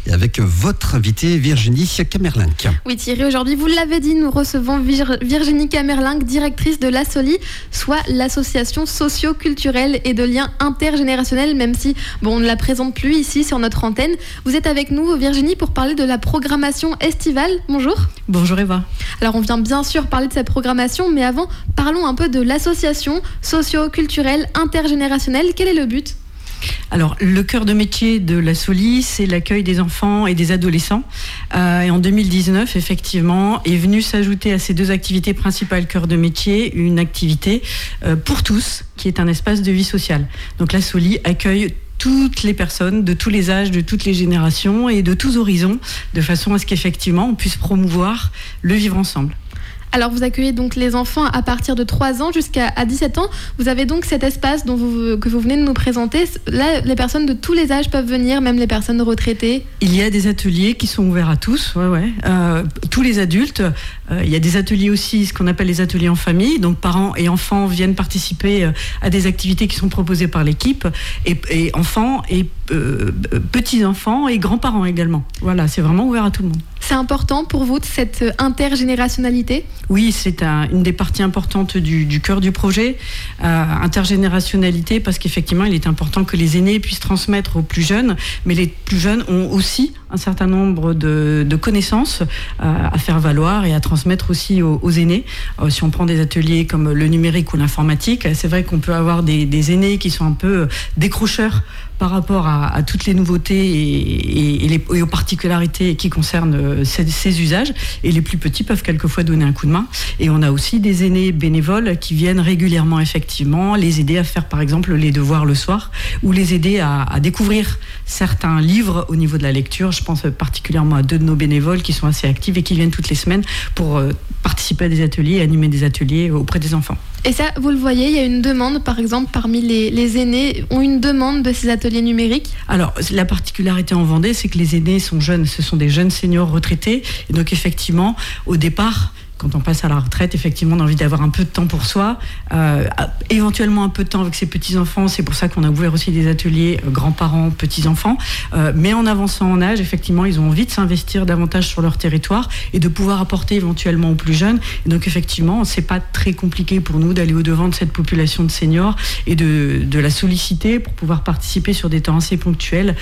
et avec votre invitée Virginie Kamerlingh. Oui Thierry, aujourd'hui vous l'avez dit, nous recevons Virginie Kamerlingh, directrice de l'ASOLI, soit l'association socio-culturelle et de liens intergénérationnels, même si on ne la présente plus ici sur notre antenne. Vous êtes avec nous Virginie pour parler de la programmation estivale. Bonjour. Bonjour Eva. Alors on vient bien sûr parler de cette programmation, mais avant parlons un peu de l'association socio-culturelle intergénérationnelle. Quel est le but ? Alors, le cœur de métier de l'ASOLI, c'est l'accueil des enfants et des adolescents. Et en 2019, effectivement, est venue s'ajouter à ces deux activités principales cœur de métier, une activité pour tous, qui est un espace de vie sociale. Donc l'ASOLI accueille toutes les personnes de tous les âges, de toutes les générations et de tous horizons, de façon à ce qu'effectivement, on puisse promouvoir le vivre ensemble. Alors vous accueillez donc les enfants à partir de 3 ans jusqu'à 17 ans. Vous avez donc cet espace que vous venez de nous présenter. Là, les personnes de tous les âges peuvent venir, même les personnes retraitées. Il y a des ateliers qui sont ouverts à tous, tous les adultes. Il y a des ateliers aussi, ce qu'on appelle les ateliers en famille. Donc parents et enfants viennent participer à des activités qui sont proposées par l'équipe. Et enfants et petits-enfants et grands-parents également. Voilà, c'est vraiment ouvert à tout le monde. C'est important pour vous, cette intergénérationnalité ? Oui, c'est une des parties importantes du cœur du projet. Intergénérationnalité, parce qu'effectivement, il est important que les aînés puissent transmettre aux plus jeunes, mais les plus jeunes ont aussi un certain nombre de connaissances à faire valoir et à transmettre aussi aux aînés. Si on prend des ateliers comme le numérique ou l'informatique, c'est vrai qu'on peut avoir des aînés qui sont un peu décrocheurs par rapport à toutes les nouveautés et aux particularités qui concernent ces usages. Et les plus petits peuvent quelquefois donner un coup de main. Et on a aussi des aînés bénévoles qui viennent régulièrement, effectivement, les aider à faire, par exemple, les devoirs le soir ou les aider à découvrir certains livres au niveau de la lecture. Je pense particulièrement à 2 de nos bénévoles qui sont assez actifs et qui viennent toutes les semaines pour participer à des ateliers et animer des ateliers auprès des enfants. Et ça, vous le voyez, il y a une demande, par exemple, parmi les aînés, ont une demande de ces ateliers numériques ? Alors, la particularité en Vendée, c'est que les aînés sont jeunes, ce sont des jeunes seniors retraités. Et donc, effectivement, au départ, quand on passe à la retraite, effectivement, on a envie d'avoir un peu de temps pour soi, éventuellement un peu de temps avec ses petits-enfants. C'est pour ça qu'on a ouvert aussi des ateliers grands-parents, petits-enfants. Mais en avançant en âge, effectivement, ils ont envie de s'investir davantage sur leur territoire et de pouvoir apporter éventuellement aux plus jeunes. Et donc, effectivement, c'est pas très compliqué pour nous d'aller au-devant de cette population de seniors et de la solliciter pour pouvoir participer sur des temps assez ponctuels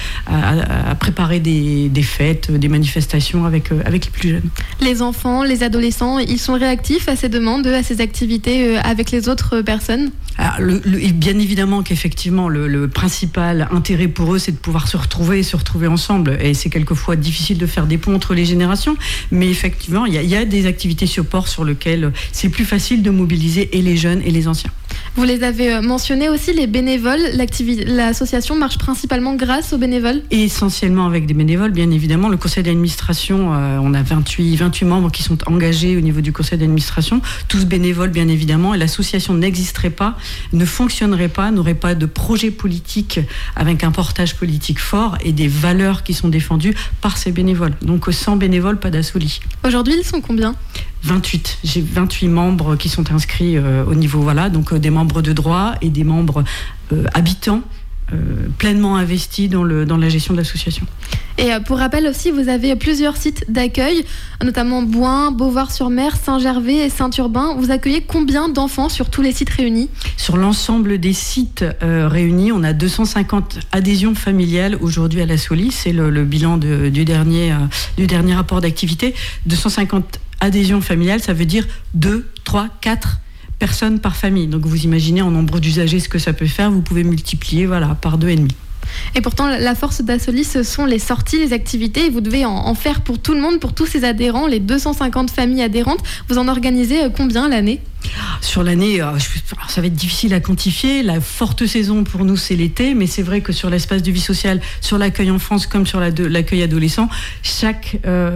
à préparer des fêtes, des manifestations avec les plus jeunes. Les enfants, les adolescents, ils sont réactifs à ces demandes, à ces activités avec les autres personnes ? Alors, bien évidemment qu'effectivement, le principal intérêt pour eux, c'est de pouvoir se retrouver ensemble. Et c'est quelquefois difficile de faire des ponts entre les générations. Mais effectivement, il y a des activités support sur lesquelles c'est plus facile de mobiliser et les jeunes et les anciens. Vous les avez mentionnés aussi, les bénévoles. L'association marche principalement grâce aux bénévoles ? Et essentiellement avec des bénévoles, bien évidemment. Le conseil d'administration, on a 28 membres qui sont engagés au niveau du conseil d'administration, tous bénévoles, bien évidemment. Et l'association n'existerait pas, ne fonctionnerait pas, n'aurait pas de projet politique avec un portage politique fort et des valeurs qui sont défendues par ces bénévoles. Donc sans bénévoles, pas d'ASOLI. Aujourd'hui, ils sont combien ? 28. J'ai 28 membres qui sont inscrits au niveau, donc des membres de droit et des membres habitants pleinement investis dans la gestion de l'association. Et pour rappel aussi, vous avez plusieurs sites d'accueil, notamment Bouin, Beauvoir-sur-Mer, Saint-Gervais et Saint-Urbain. Vous accueillez combien d'enfants sur tous les sites réunis ? Sur l'ensemble des sites réunis, on a 250 adhésions familiales aujourd'hui à l'ASOLI. C'est le bilan du dernier rapport d'activité. 250 adhésions familiales, ça veut dire 2, 3, 4 personnes par famille. Donc vous imaginez en nombre d'usagers ce que ça peut faire. Vous pouvez multiplier par 2,5. Et pourtant, la force d'ASOLI, ce sont les sorties, les activités. Et vous devez en faire pour tout le monde, pour tous ces adhérents, les 250 familles adhérentes. Vous en organisez combien l'année ? Sur l'année, ça va être difficile à quantifier. La forte saison pour nous, c'est l'été, mais c'est vrai que sur l'espace de vie sociale, sur l'accueil enfance comme sur l'accueil adolescent, chaque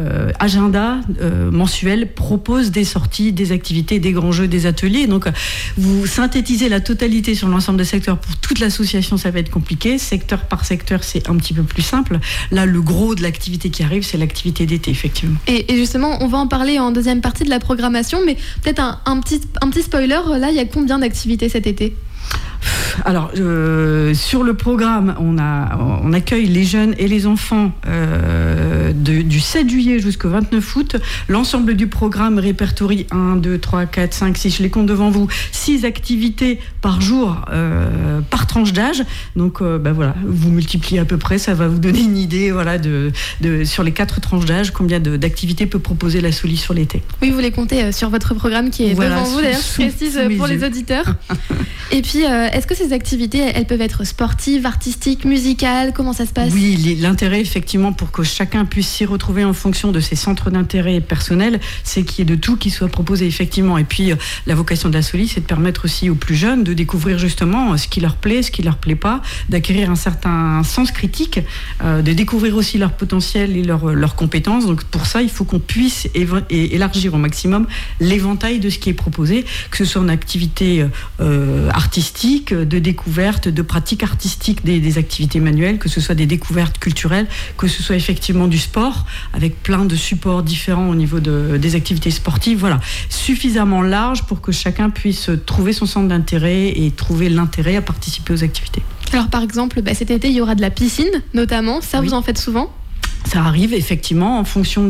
agenda mensuel propose des sorties, des activités, des grands jeux, des ateliers. Donc, vous synthétisez la totalité sur l'ensemble des secteurs. Pour toute l'association, ça va être compliqué. Secteur par secteur, c'est un petit peu plus simple. Là, le gros de l'activité qui arrive, c'est l'activité d'été, effectivement. Et justement, on va en parler en deuxième partie de la programmation, mais peut-être un petit spoiler, là, il y a combien d'activités cet été ? Alors, sur le programme, on accueille les jeunes et les enfants du 7 juillet jusqu'au 29 août. L'ensemble du programme répertorie 1, 2, 3, 4, 5, 6, je les compte devant vous, 6 activités par jour, par tranche d'âge. Donc voilà, vous multipliez à peu près, ça va vous donner une idée sur les 4 tranches d'âge, combien d'activités peut proposer la Soli sur l'été. Oui, vous les comptez sur votre programme qui est devant vous, d'ailleurs, je précise pour les auditeurs. Et puis, est-ce que ces activités, elles peuvent être sportives, artistiques, musicales? Comment ça se passe? Oui, l'intérêt, effectivement, pour que chacun puisse s'y retrouver en fonction de ses centres d'intérêt personnels, c'est qu'il y ait de tout qui soit proposé, effectivement. Et puis, la vocation de la Soli, c'est de permettre aussi aux plus jeunes de découvrir justement ce qui leur plaît, ce qui leur plaît pas, d'acquérir un certain sens critique, de découvrir aussi leur potentiel et leurs compétences. Donc, pour ça, il faut qu'on puisse élargir au maximum l'éventail de ce qui est proposé, que ce soit en activité artistique, de découverte, de pratique artistique des activités manuelles, que ce soit des découvertes culturelles, que ce soit effectivement du sport, avec plein de supports différents au niveau des activités sportives. Voilà, suffisamment large pour que chacun puisse trouver son centre d'intérêt et trouver l'intérêt à participer aux activités. Alors par exemple, cet été, il y aura de la piscine, notamment. Ça, oui. Vous en faites souvent ? Ça arrive effectivement en fonction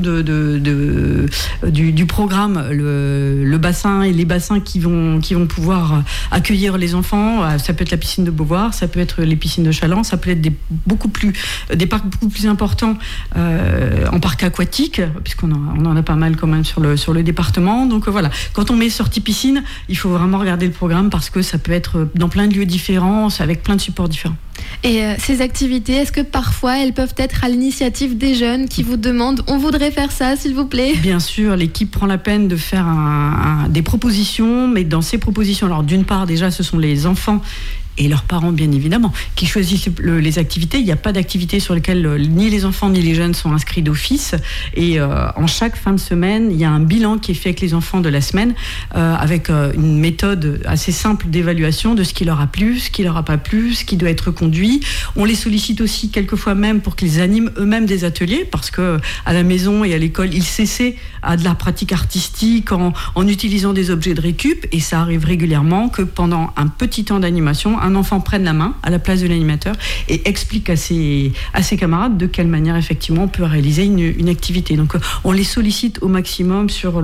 du programme, le bassin et les bassins qui vont pouvoir accueillir les enfants. Ça peut être la piscine de Beauvoir, ça peut être les piscines de Chaland, ça peut être des parcs beaucoup plus importants en parc aquatique, puisqu'on en a pas mal quand même sur le département. Donc voilà, quand on met sortie piscine, il faut vraiment regarder le programme parce que ça peut être dans plein de lieux différents, avec plein de supports différents. Et ces activités, est-ce que parfois elles peuvent être à l'initiative des jeunes qui vous demandent « on voudrait faire ça, s'il vous plaît » ? Bien sûr, l'équipe prend la peine de faire des propositions, mais dans ces propositions, alors d'une part déjà ce sont les enfants et leurs parents, bien évidemment, qui choisissent les activités. Il n'y a pas d'activités sur lesquelles ni les enfants ni les jeunes sont inscrits d'office. Et en chaque fin de semaine, il y a un bilan qui est fait avec les enfants de la semaine, avec une méthode assez simple d'évaluation de ce qui leur a plu, ce qui leur a pas plu, ce qui doit être conduit. On les sollicite aussi quelquefois même pour qu'ils animent eux-mêmes des ateliers, parce que à la maison et à l'école, ils s'essaient à de la pratique artistique en utilisant des objets de récup. Et ça arrive régulièrement que pendant un petit temps d'animation, un enfant prenne la main à la place de l'animateur et explique à ses camarades de quelle manière effectivement on peut réaliser une activité. Donc on les sollicite au maximum sur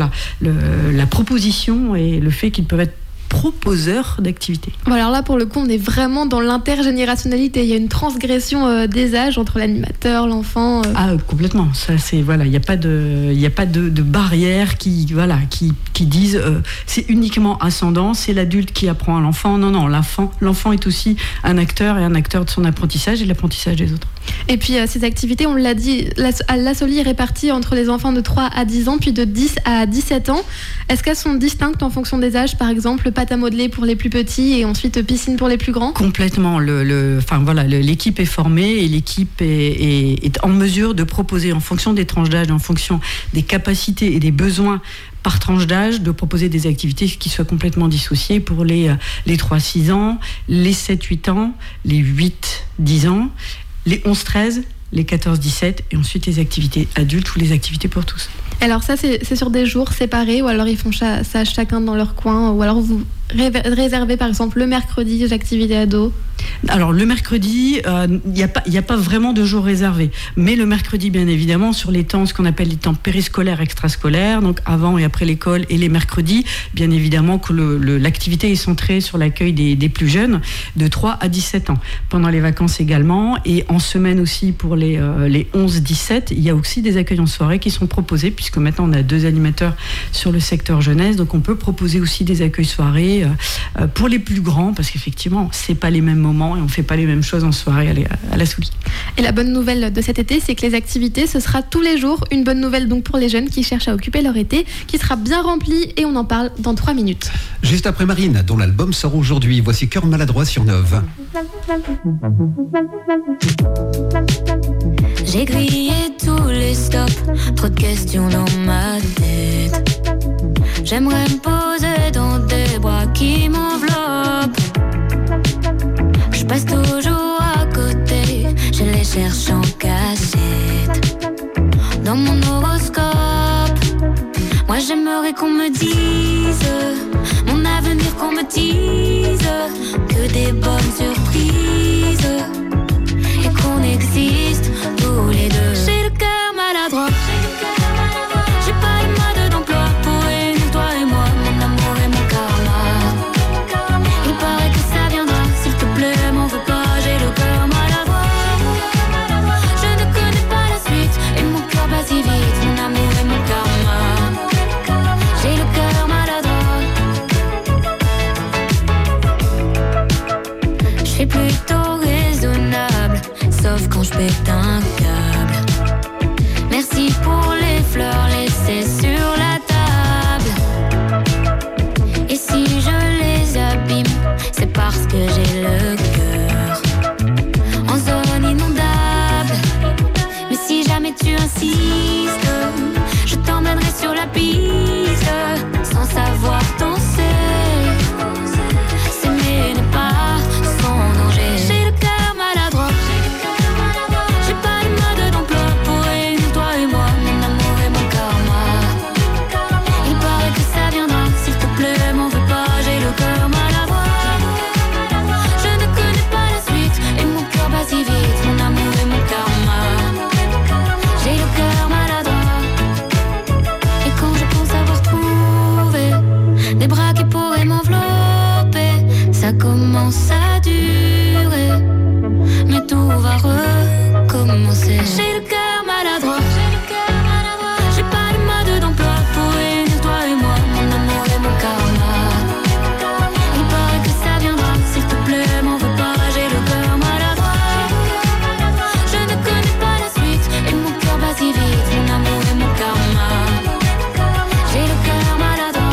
la proposition et le fait qu'ils peuvent être proposeurs d'activités. Bon, alors là, pour le coup, on est vraiment dans l'intergénérationnalité. Il y a une transgression des âges entre l'animateur, l'enfant. Ah, complètement. Ça, c'est il n'y a pas de barrière qui disent c'est uniquement ascendant, c'est l'adulte qui apprend à l'enfant. Non, l'enfant est aussi un acteur et un acteur de son apprentissage et de l'apprentissage des autres. Et puis ces activités, on l'a dit, la Soli est répartie entre les enfants de 3 à 10 ans, puis de 10 à 17 ans. Est-ce qu'elles sont distinctes en fonction des âges, par exemple, pâte à modeler pour les plus petits et ensuite piscine pour les plus grands ? Complètement. L'équipe est formée et l'équipe est en mesure de proposer en fonction des tranches d'âge, en fonction des capacités et des besoins par tranche d'âge, de proposer des activités qui soient complètement dissociées pour les 3-6 ans, les 7-8 ans, les 8-10 ans, les 11-13, les 14-17 et ensuite les activités adultes ou les activités pour tous. Alors ça, c'est sur des jours séparés ou alors ils font ça chacun dans leur coin ou alors vous réservez par exemple le mercredi des activités ados ? Alors le mercredi, il n'y a pas vraiment de jour réservé. Mais le mercredi, bien évidemment, sur les temps, ce qu'on appelle les temps périscolaires, extrascolaires, donc avant et après l'école et les mercredis, bien évidemment que l'activité est centrée sur l'accueil des plus jeunes, de 3 à 17 ans. Pendant les vacances également, et en semaine aussi pour les 11-17, il y a aussi des accueils en soirée qui sont proposés, puisque maintenant on a 2 animateurs sur le secteur jeunesse, donc on peut proposer aussi des accueils soirées pour les plus grands, parce qu'effectivement, c'est pas les mêmes moments et on fait pas les mêmes choses en soirée à la Soli. Et la bonne nouvelle de cet été, c'est que les activités, ce sera tous les jours. Une bonne nouvelle donc pour les jeunes qui cherchent à occuper leur été, qui sera bien rempli et on en parle dans 3 minutes. Juste après Marine, dont l'album sort aujourd'hui, voici Cœur maladroit sur Neuve. J'ai grillé tous les stops, trop de questions dans ma tête. J'aimerais me poser dans des bras qui m'enveloppent. Je passe toujours à côté, je les cherche en cachette. Dans mon horoscope, moi j'aimerais qu'on me dise mon avenir, qu'on me dise que des bonnes surprises et qu'on existe tous les deux. J'ai le cœur jamais tu insistes, je t'emmènerai sur la piste, sans savoir danser. S'aimer n'est pas sans danger. J'ai le cœur maladroit, j'ai pas de mode d'emploi pour réunir toi et moi, mon amour et mon karma. Il paraît que ça viendra, s'il te plaît, m'en veux pas, j'ai le cœur maladroit. Je ne connais pas la suite et mon cœur bat si vite, mon amour et mon karma. J'ai le cœur maladroit. Et quand je pense avoir trouvé des bras qui pourraient m'envelopper, ça commence à durer, mais tout va recommencer. J'ai le cœur maladroit, j'ai pas de mode d'emploi pour réunir toi et moi, mon amour et mon karma. Il paraît que ça viendra, s'il te plaît, m'en veux pas, j'ai le cœur maladroit. Je ne connais pas la suite et mon cœur bat si vite, mon amour et mon karma. J'ai le cœur maladroit.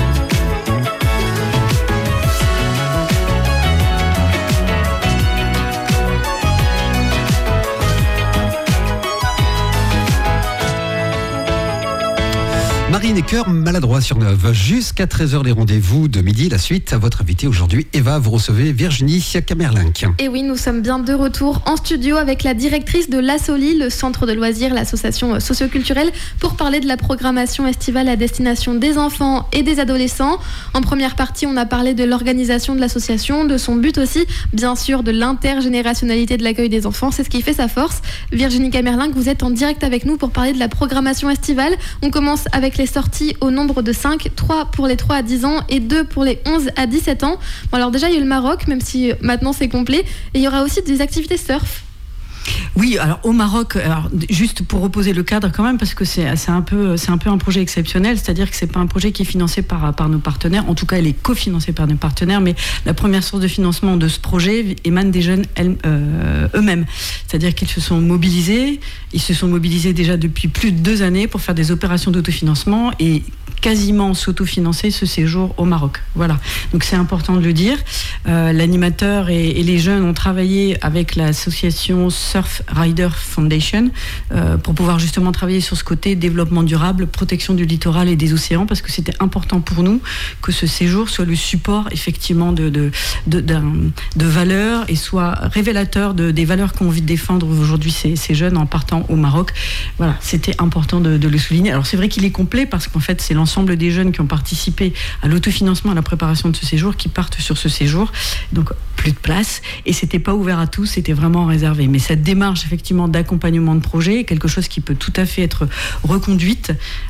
Marine et Cœur maladroit sur Neuve. Jusqu'à 13h les rendez-vous de midi. La suite à votre invité aujourd'hui, Eva. Vous recevez Virginie Camerlinck. Et oui, nous sommes bien de retour en studio avec la directrice de l'ASSOLI, le centre de loisirs, l'association socioculturelle, pour parler de la programmation estivale à destination des enfants et des adolescents. En première partie, on a parlé de l'organisation de l'association, de son but aussi, bien sûr, de l'intergénérationnalité de l'accueil des enfants. C'est ce qui fait sa force. Virginie Camerlinck, vous êtes en direct avec nous pour parler de la programmation estivale. On commence avec les sorties au nombre de 5, 3 pour les 3 à 10 ans et 2 pour les 11 à 17 ans. Bon, alors déjà, il y a eu le Maroc, même si maintenant c'est complet. Et il y aura aussi des activités surf. Oui, alors au Maroc, alors, juste pour reposer le cadre quand même, parce que c'est un peu un projet exceptionnel, c'est-à-dire que c'est pas un projet qui est financé par nos partenaires, en tout cas il est cofinancé par nos partenaires, mais la première source de financement de ce projet émane des jeunes eux-mêmes, c'est-à-dire qu'ils se sont mobilisés déjà depuis plus de 2 années pour faire des opérations d'autofinancement et quasiment s'autofinancer ce séjour au Maroc. Voilà, donc c'est important de le dire. L'animateur et les jeunes ont travaillé avec l'association Surf Rider Foundation pour pouvoir justement travailler sur ce côté développement durable, protection du littoral et des océans, parce que c'était important pour nous que ce séjour soit le support effectivement de valeurs et soit révélateur des valeurs qu'ont envie de défendre aujourd'hui ces jeunes en partant au Maroc. Voilà, c'était important de le souligner. Alors c'est vrai qu'il est complet parce qu'en fait c'est l'ensemble des jeunes qui ont participé à l'autofinancement, à la préparation de ce séjour, qui partent sur ce séjour. Donc plus de place et c'était pas ouvert à tous, c'était vraiment réservé. Mais cette démarche effectivement d'accompagnement de projet est quelque chose qui peut tout à fait être reconduite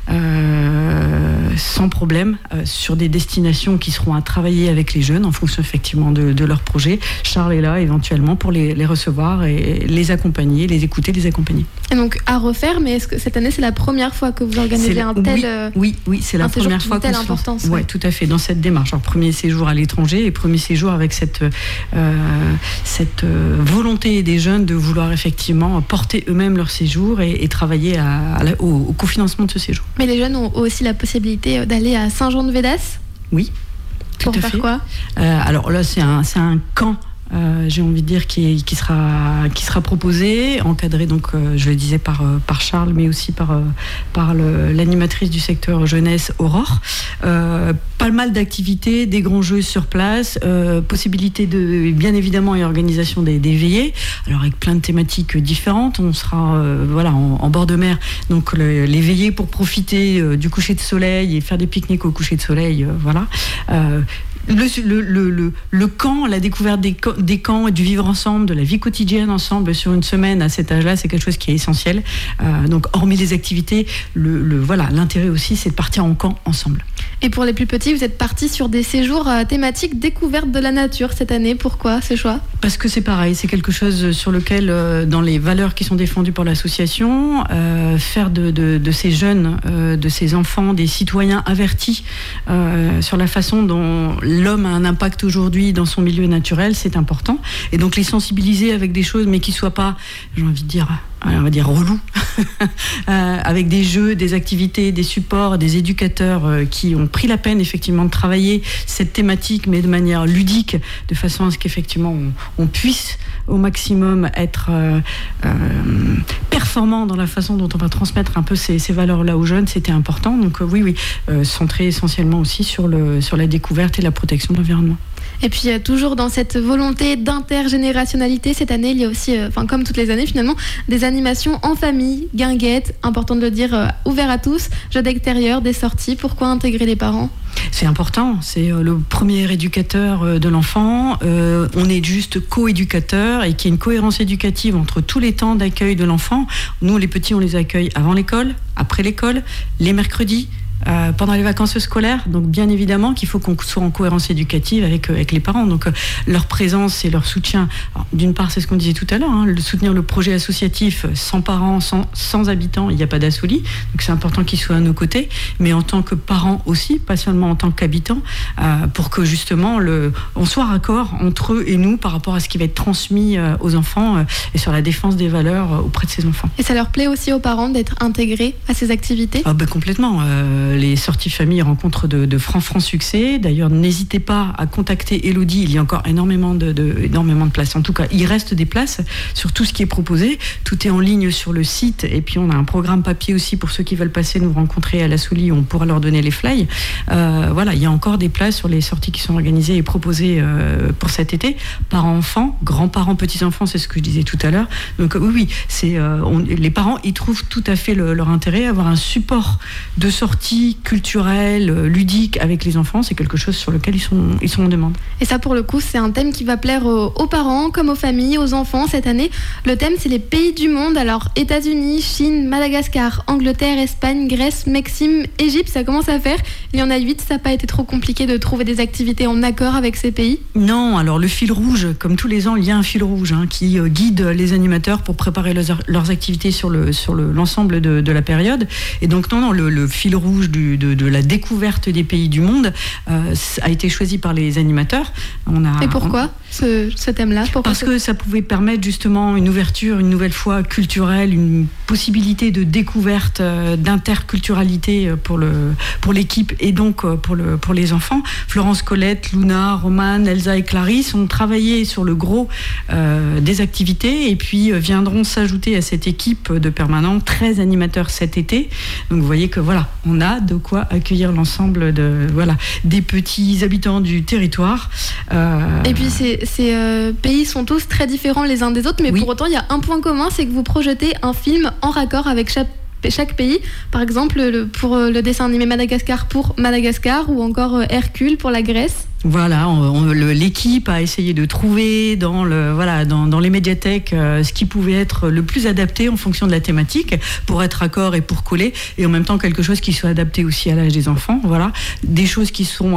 sans problème sur des destinations qui seront à travailler avec les jeunes en fonction effectivement de leur projet. Charles est là éventuellement pour les recevoir et les accompagner, les écouter, les accompagner. Et donc à refaire, mais est-ce que cette année c'est la première fois que vous organisez un tel oui, c'est la première fois qu'on importance. Oui, tout à fait, dans cette démarche. Alors, premier séjour à l'étranger et premier séjour avec cette volonté des jeunes de vouloir effectivement porter eux-mêmes leur séjour et travailler au cofinancement de ce séjour. Mais les jeunes ont aussi la possibilité d'aller à Saint-Jean-de-Védas. Oui, tout pour à faire fait. Quoi alors là, c'est un camp. J'ai envie de dire qui sera proposé, encadré donc je le disais par Charles, mais aussi par l'animatrice du secteur jeunesse Aurore. Pas mal d'activités, des grands jeux sur place, possibilité de bien évidemment et organisation des veillées. Alors avec plein de thématiques différentes, on sera en bord de mer, donc les veillées pour profiter du coucher de soleil et faire des pique-niques au coucher de soleil, voilà. Le camp, la découverte des camps et du vivre ensemble, de la vie quotidienne ensemble sur une semaine à cet âge-là, c'est quelque chose qui est essentiel. Donc, hormis les activités, l'intérêt aussi, c'est de partir en camp ensemble. Et pour les plus petits, vous êtes partis sur des séjours thématiques découverte de la nature cette année. Pourquoi ce choix ? Parce que c'est pareil, c'est quelque chose sur lequel, dans les valeurs qui sont défendues par l'association, faire de ces jeunes, de ces enfants, des citoyens avertis sur la façon dont l'homme a un impact aujourd'hui dans son milieu naturel, c'est important. Et donc les sensibiliser avec des choses, mais qui ne soient pas, j'ai envie de dire, on va dire relous, avec des jeux, des activités, des supports, des éducateurs qui ont pris la peine effectivement de travailler cette thématique, mais de manière ludique, de façon à ce qu'effectivement on puisse au maximum être performant dans la façon dont on va transmettre un peu ces valeurs-là aux jeunes, c'était important. Donc oui, centré essentiellement aussi sur la découverte et la protection de l'environnement. Et puis toujours dans cette volonté d'intergénérationnalité, cette année il y a aussi, comme toutes les années finalement, des animations en famille, guinguettes, important de le dire, ouverts à tous, jeux d'extérieur, des sorties. Pourquoi intégrer les parents ? C'est important, c'est le premier éducateur de l'enfant, on est juste co-éducateur et qu'il y ait une cohérence éducative entre tous les temps d'accueil de l'enfant. Nous les petits on les accueille avant l'école, après l'école, les mercredis, pendant les vacances scolaires, donc bien évidemment qu'il faut qu'on soit en cohérence éducative avec les parents. Donc leur présence et leur soutien, alors, d'une part c'est ce qu'on disait tout à l'heure, soutenir le projet associatif sans parents, sans habitants, il n'y a pas d'Assouli, donc c'est important qu'ils soient à nos côtés, mais en tant que parents aussi, pas seulement en tant qu'habitants, pour que justement on soit raccord entre eux et nous par rapport à ce qui va être transmis aux enfants et sur la défense des valeurs auprès de ces enfants. Et ça leur plaît aussi aux parents d'être intégrés à ces activités ? Complètement. Les sorties famille rencontrent de francs succès. D'ailleurs, n'hésitez pas à contacter Elodie. Il y a encore énormément de places. En tout cas, il reste des places sur tout ce qui est proposé. Tout est en ligne sur le site. Et puis, on a un programme papier aussi pour ceux qui veulent passer nous rencontrer à l'Assouli. On pourra leur donner les fly. Il y a encore des places sur les sorties qui sont organisées et proposées pour cet été. Parents-enfants, grands-parents, petits-enfants, c'est ce que je disais tout à l'heure. Donc oui, les parents, ils trouvent tout à fait leur intérêt à avoir un support de sortie culturelle, ludique avec les enfants, c'est quelque chose sur lequel ils sont en demande. Et ça, pour le coup, c'est un thème qui va plaire aux parents comme aux familles, aux enfants. Cette année, le thème, c'est les pays du monde. Alors, États-Unis, Chine, Madagascar, Angleterre, Espagne, Grèce, Mexique, Égypte, ça commence à faire. Il y en a 8, ça n'a pas été trop compliqué de trouver des activités en accord avec ces pays ? Non, alors le fil rouge, comme tous les ans, il y a un fil rouge qui guide les animateurs pour préparer leurs activités sur l'ensemble de la période. Et donc, non, le fil rouge de la découverte des pays du monde a été choisi par les animateurs. Et pourquoi ce thème-là ? Parce que ça pouvait permettre justement une ouverture, une nouvelle fois culturelle, une possibilité de découverte, d'interculturalité pour l'équipe et donc pour les enfants. Florence Colette, Luna, Romane, Elsa et Clarisse ont travaillé sur le gros des activités et puis viendront s'ajouter à cette équipe de permanents 13 animateurs cet été. Donc vous voyez que on a de quoi accueillir l'ensemble des petits habitants du territoire. Et puis ces pays sont tous très différents les uns des autres, mais oui. Pour autant il y a un point commun, c'est que vous projetez un film en raccord avec chaque pays. Par exemple, pour le dessin animé Madagascar pour Madagascar ou encore Hercule pour la Grèce. Voilà, l'équipe a essayé de trouver dans les médiathèques ce qui pouvait être le plus adapté en fonction de la thématique pour être raccord et pour coller et en même temps quelque chose qui soit adapté aussi à l'âge des enfants. Voilà, des choses qui sont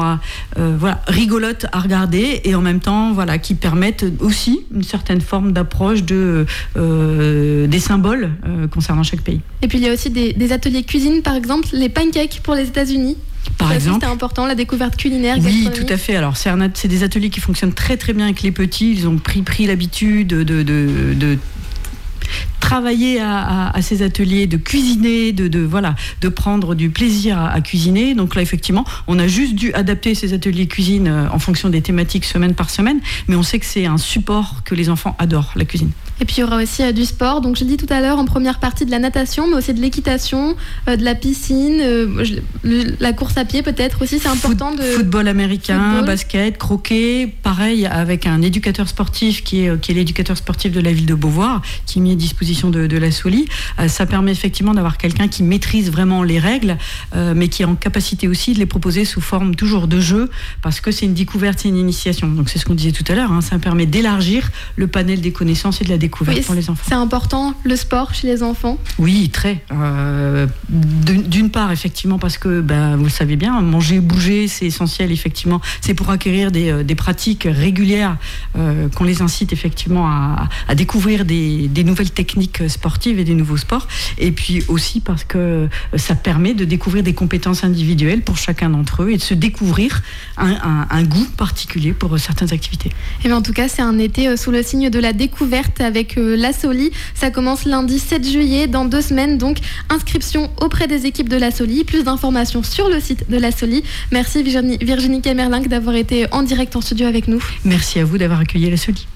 rigolotes à regarder et en même temps qui permettent aussi une certaine forme d'approche des symboles concernant chaque pays. Et puis il y a aussi des ateliers cuisine, par exemple les pancakes pour les États-Unis. Par exemple, c'était important, la découverte culinaire. Oui, tout à fait. Alors, c'est des ateliers qui fonctionnent très très bien avec les petits. Ils ont pris l'habitude de travailler à ces ateliers, de cuisiner, de prendre du plaisir à cuisiner. Donc là, effectivement, on a juste dû adapter ces ateliers cuisine en fonction des thématiques semaine par semaine, mais on sait que c'est un support que les enfants adorent, la cuisine. Et puis il y aura aussi du sport, donc j'ai dit tout à l'heure en première partie de la natation, mais aussi de l'équitation, de la piscine, la course à pied peut-être aussi, c'est important. Football américain, basket, croquet, pareil avec un éducateur sportif qui est l'éducateur sportif de la ville de Beauvoir, qui est mis à disposition de l'Assouli. Ça permet effectivement d'avoir quelqu'un qui maîtrise vraiment les règles, mais qui est en capacité aussi de les proposer sous forme toujours de jeu, parce que c'est une découverte, c'est une initiation. Donc c'est ce qu'on disait tout à l'heure, ça permet d'élargir le panel des connaissances et de la découverte pour les enfants. C'est important, le sport chez les enfants ? Oui, très. D'une part, effectivement, parce que, vous le savez bien, manger, bouger, c'est essentiel, effectivement. C'est pour acquérir des pratiques régulières qu'on les incite, effectivement, à découvrir des nouvelles techniques sportives et des nouveaux sports. Et puis aussi parce que ça permet de découvrir des compétences individuelles pour chacun d'entre eux et de se découvrir un goût particulier pour certaines activités. Et en tout cas, c'est un été sous le signe de la découverte avec l'Assouli. Ça commence lundi 7 juillet, dans 2 semaines. Donc, inscription auprès des équipes de l'Assouli. Plus d'informations sur le site de l'Assouli. Merci Virginie Kamerling d'avoir été en direct en studio avec nous. Merci à vous d'avoir accueilli l'Assouli.